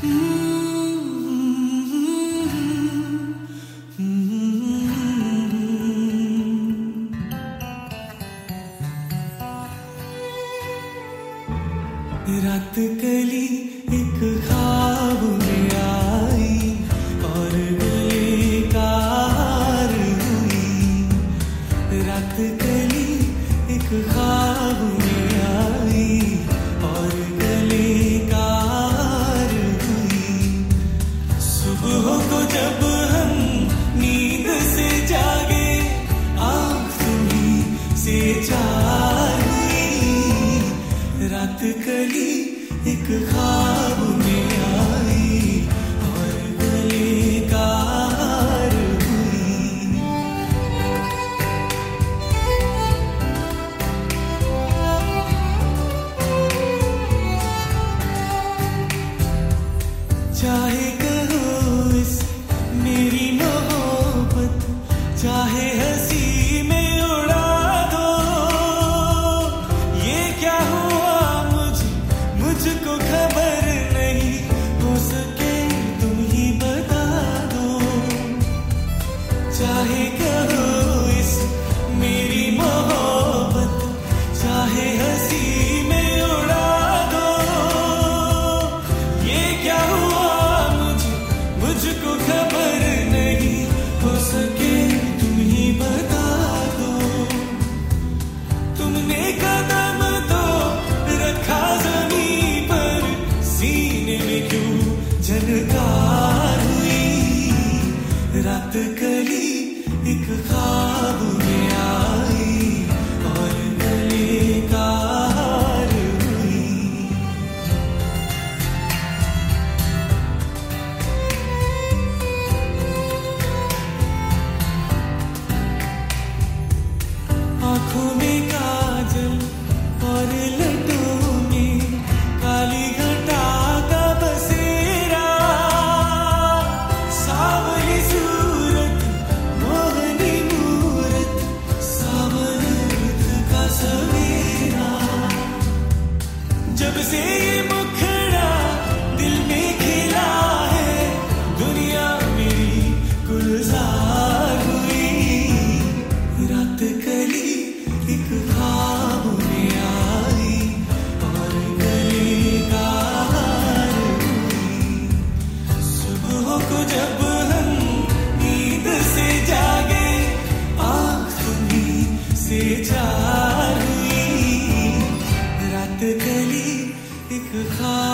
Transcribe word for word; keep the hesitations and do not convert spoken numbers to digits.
रात कली एक ख्वाब में आई और बेकार हुई। रात कली एक ख्वाब में आई और बेकार हुई। सुबह को जब हम नींद से जागे आँख तुम्हीं से चार हुई। रात कली एक ख्वाब में आई और बेकार हुई। चाहे कहो इस मेरी मोहब्बत, चाहे हंसी में उड़ा दो। ये क्या हुआ मुझे मुझको खबर नहीं, हो सके तुम ही बता दो। चाहे कहो इस मेरी मोहब्बत, चाहे हंसी में उड़ा दो। ये क्या हुआ मुझे मुझको खबर नहीं, हो सके तुम ही बता दो। तुमने कदम तो रखा जमीन पर, सीने में क्यों झनकार हुई। रात कली एक ख्वाब में आई और बेकार हुई। आँखों में काजल और लटों में काली घटा का बसेरा। सावली सूरत मोहनी मूरत, सावन रुत का सवेरा। जब से ये मुखड़ा दिल में खिला है, दुनिया मेरी गुलजार हुई। रात कली एक ख्वाब में आई और बेकार हुई। सुबह को जब हम नींद से जागे आँख तुम्हीं से चार हुई। रात कली एक ख्वाब